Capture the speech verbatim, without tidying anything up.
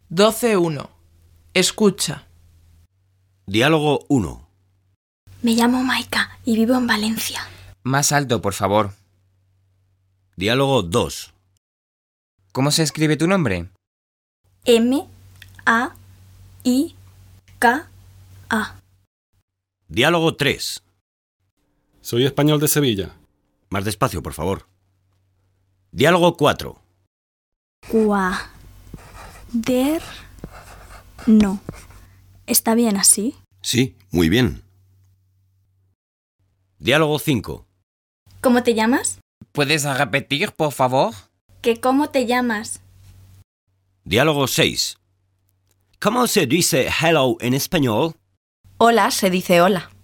doce uno. Escucha. Diálogo uno. Me llamo Maika y vivo en Valencia. Más alto, por favor. Diálogo dos. ¿Cómo se escribe tu nombre? M A I K A. Diálogo tres. Soy español de Sevilla. Más despacio, por favor. Diálogo cuatro. Cua. Der. No. ¿Está bien así? Sí, muy bien. Diálogo cinco. ¿Cómo te llamas? ¿Puedes repetir, por favor? ¿Que cómo te llamas? Diálogo seis. ¿Cómo se dice hello en español? Hola se dice hola.